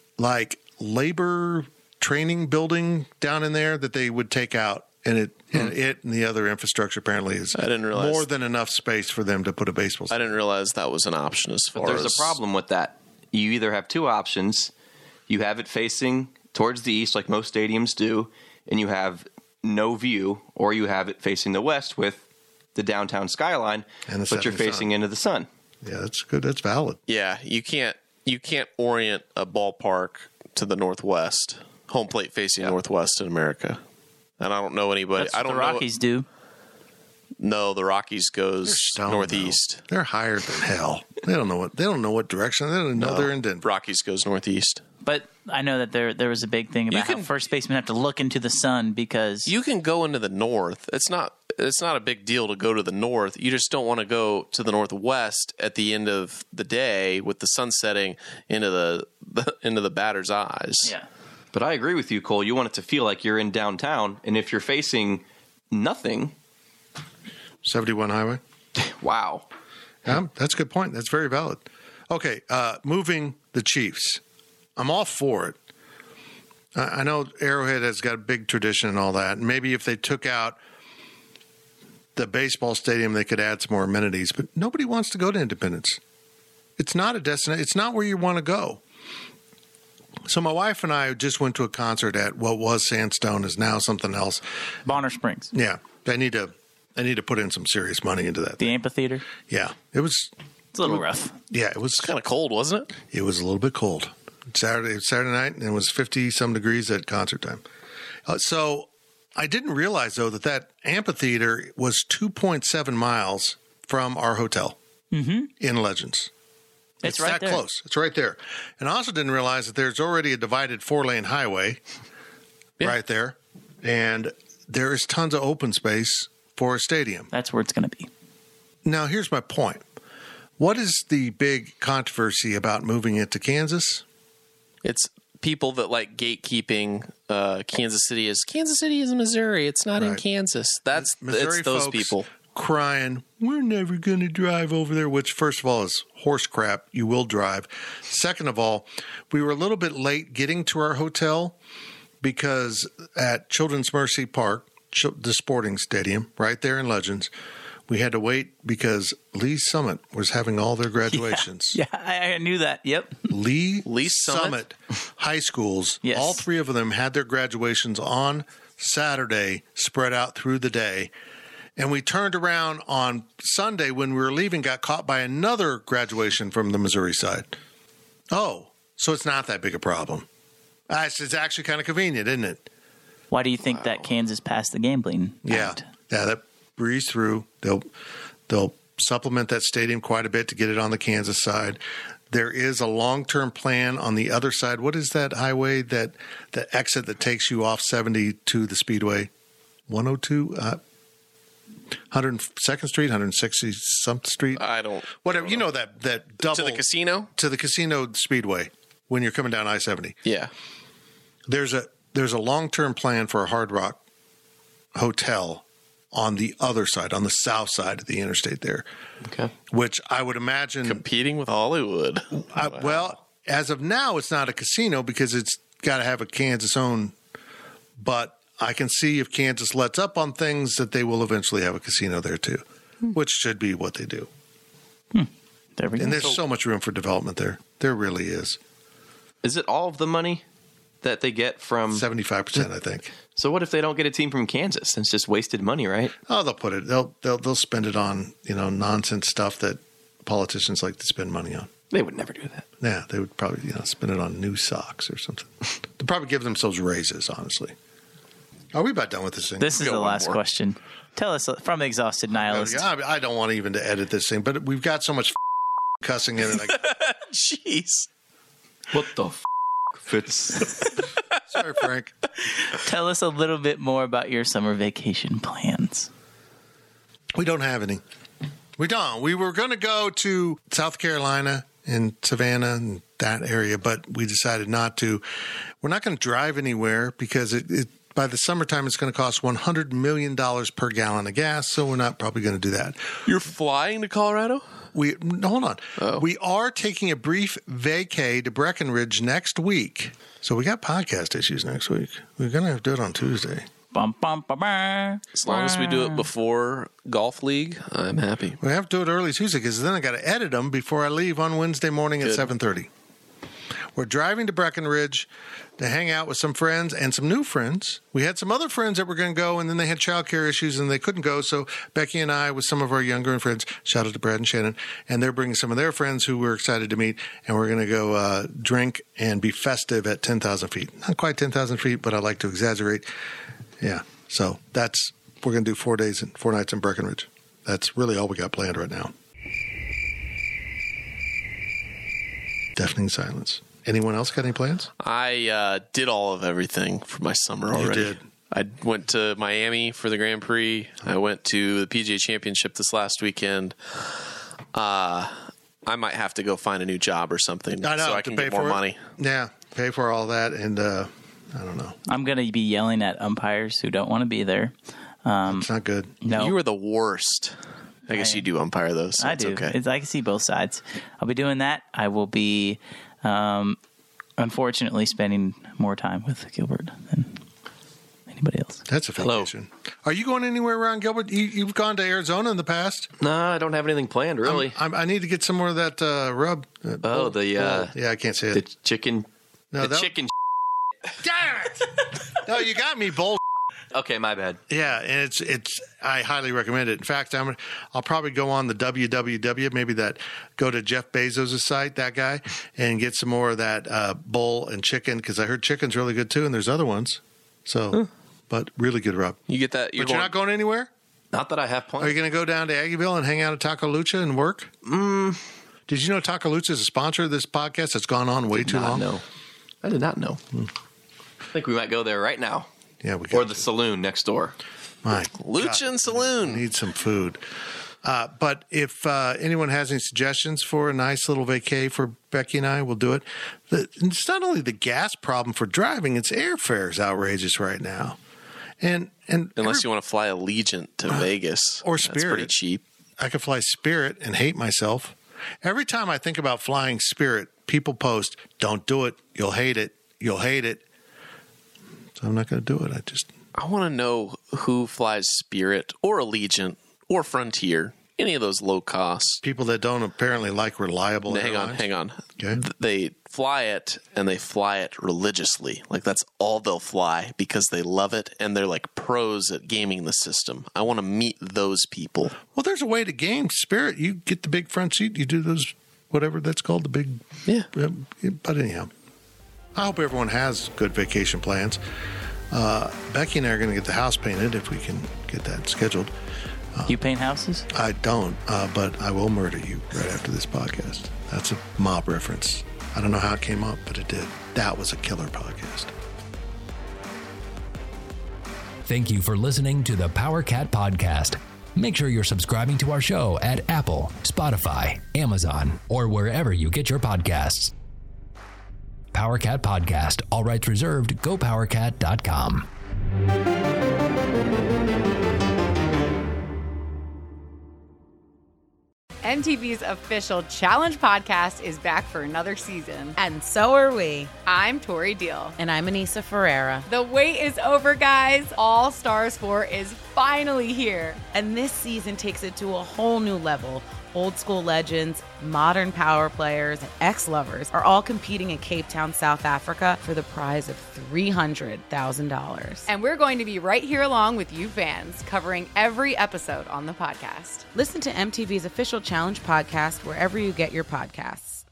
labor training building down in there that they would take out. And it and the other infrastructure apparently is more than enough space for them to put a baseball stadium. I didn't realize that was an option But there's a problem with that. You either have two options. You have it facing towards the east like most stadiums do, and you have no view, or you have it facing the west with the downtown skyline, but you're facing into the sun. Yeah, that's good. That's valid. Yeah, you can't orient a ballpark to the northwest, home plate facing northwest in America. And I don't know anybody. That's what the Rockies do. No, the Rockies goes northeast. They're higher than hell. They don't know what direction. They don't know they're in Denver. Rockies goes northeast. But I know that there was a big thing about how first basemen have to look into the sun because you can go into the north. It's not a big deal to go to the north. You just don't want to go to the northwest at the end of the day with the sun setting into the batter's eyes. Yeah. But I agree with you, Cole. You want it to feel like you're in downtown, and if you're facing nothing, 71 Highway. Wow. Yeah, that's a good point. That's very valid. Okay, moving the Chiefs. I'm all for it. I know Arrowhead has got a big tradition and all that. And maybe if they took out the baseball stadium, they could add some more amenities. But nobody wants to go to Independence. It's not a destination. It's not where you want to go. So my wife and I just went to a concert at what was Sandstone, is now something else. Bonner Springs. Yeah, they need to put in some serious money into that. The amphitheater. Yeah, it's a little rough. Yeah, it was kind of cold, wasn't it? It was a little bit cold. Saturday night, and it was 50-some degrees at concert time. So I didn't realize, though, that amphitheater was 2.7 miles from our hotel in Legends. It's right that there. close. It's right there. And I also didn't realize that there's already a divided 4-lane highway right there, and there is tons of open space for a stadium. That's where it's going to be. Now, here's my point. What is the big controversy about moving it to Kansas? It's people that like gatekeeping Kansas City is Missouri. It's not in Kansas. It's those people. crying, we're never going to drive over there, which first of all is horse crap. You will drive. Second of all, we were a little bit late getting to our hotel because at Children's Mercy Park, the sporting stadium right there in Legends, we had to wait because Lee Summit was having all their graduations. Yeah, I knew that. Yep. Lee Summit high schools, yes. All three of them had their graduations on Saturday, spread out through the day. And we turned around on Sunday when we were leaving, got caught by another graduation from the Missouri side. Oh, so it's not that big a problem. It's actually kind of convenient, isn't it? Why do you think that Kansas passed the gambling act? Yeah, that breezed through. They'll supplement that stadium quite a bit to get it on the Kansas side. There is a long-term plan on the other side. What is that highway, the exit that takes you off 70 to the Speedway? 102? 102nd Street, 160-something Street? I don't. Whatever. You know that double. To the casino? To the casino Speedway when you're coming down I-70. Yeah. There's a long-term plan for a Hard Rock hotel on the other side, on the south side of the interstate there. Okay. Which I would imagine... Competing with Hollywood. Wow. Well, as of now, it's not a casino because it's got to have a Kansas own. But I can see if Kansas lets up on things that they will eventually have a casino there too, which should be what they do. There we go. And there's so much room for development there. There really is. Is it all of the money that they get from 75%? I think. So what if they don't get a team from Kansas? It's just wasted money, right? Oh, they'll put it. They'll spend it on nonsense stuff that politicians like to spend money on. They would never do that. Yeah, they would probably spend it on new socks or something. They'll probably give themselves raises. Honestly, are we about done with this thing? This is the last question. Tell us from the Exhausted Nihilist. I don't want even to edit this thing, but we've got so much cussing in it. Jeez, what the Fitz? Sorry, Frank. Tell us a little bit more about your summer vacation plans. We don't have any. We don't. We were going to go to South Carolina and Savannah and that area, but we decided not to. We're not going to drive anywhere because by the summertime it's going to cost $100 million per gallon of gas, so we're not probably going to do that. You're flying to Colorado? Hold on. Oh. We are taking a brief vacay to Breckenridge next week. So we got podcast issues next week. We're going to have to do it on Tuesday. As long as we do it before Golf League, I'm happy. We have to do it early Tuesday because then I got to edit them before I leave on Wednesday morning at 7:30. We're driving to Breckenridge to hang out with some friends and some new friends. We had some other friends that were going to go, and then they had childcare issues, and they couldn't go. So Becky and I, with some of our younger friends, shout out to Brad and Shannon, and they're bringing some of their friends who we're excited to meet, and we're going to go drink and be festive at 10,000 feet. Not quite 10,000 feet, but I like to exaggerate. Yeah, so we're going to do 4 days and 4 nights in Breckenridge. That's really all we got planned right now. Deafening silence. Anyone else got any plans? I did all of everything for my summer already. You did. I went to Miami for the Grand Prix. I went to the PGA Championship this last weekend. I might have to go find a new job or something I know, so I can get more money. Yeah, pay for all that, and I don't know. I'm going to be yelling at umpires who don't want to be there. It's not good. No. You are the worst. I guess you do umpire those. So I do. Okay. I can see both sides. I'll be doing that. I will be, unfortunately, spending more time with Gilbert than anybody else. That's a vacation. Are you going anywhere around Gilbert? You've gone to Arizona in the past? No, I don't have anything planned, really. I need to get some more of that rub. Yeah, I can't say it. The chicken. No, chicken. Damn it! No, you got me, bull. Okay, my bad. Yeah, and it's. I highly recommend it. In fact, I'll probably go on the www, maybe go to Jeff Bezos' site, that guy, and get some more of that bull and chicken because I heard chicken's really good too, and there's other ones. So, but really good rub. You get that? You're not going anywhere? Not that I have plans. Are you going to go down to Aggieville and hang out at Taco Lucha and work? Did you know Taco Lucha is a sponsor of this podcast that's gone on way too long? No, I did not know. I think we might go there right now. Yeah, we or the saloon next door. My Lucha and Saloon. Need some food. But if anyone has any suggestions for a nice little vacay for Becky and I, we'll do it. It's not only the gas problem for driving, it's airfare is outrageous right now. And unless you want to fly Allegiant to Vegas or Spirit, that's pretty cheap. I could fly Spirit and hate myself. Every time I think about flying Spirit, people post, "Don't do it. You'll hate it. You'll hate it." So I'm not going to do it. I want to know who flies Spirit or Allegiant or Frontier. Any of those low cost people that don't apparently like reliable airlines. Hang on. Okay. They fly it and they fly it religiously. Like that's all they'll fly because they love it and they're like pros at gaming the system. I want to meet those people. Well, there's a way to game Spirit. You get the big front seat. You do those, whatever that's called, the big. Yeah. But anyhow, I hope everyone has good vacation plans. Becky and I are going to get the house painted if we can get that scheduled. You paint houses? I don't, but I will murder you right after this podcast. That's a mob reference. I don't know how it came up, but it did. That was a killer podcast. Thank you for listening to the Power Cat Podcast. Make sure you're subscribing to our show at Apple, Spotify, Amazon, or wherever you get your podcasts. Power Cat Podcast. All rights reserved. GoPowerCat.com. MTV's official Challenge podcast is back for another season. And so are we. I'm Tori Deal. And I'm Anissa Ferreira. The wait is over, guys. All Stars 4 is finally here. And this season takes it to a whole new level. Old school legends, modern power players, and ex-lovers are all competing in Cape Town, South Africa for the prize of $300,000. And we're going to be right here along with you fans, covering every episode on the podcast. Listen to MTV's official Challenge podcast wherever you get your podcasts.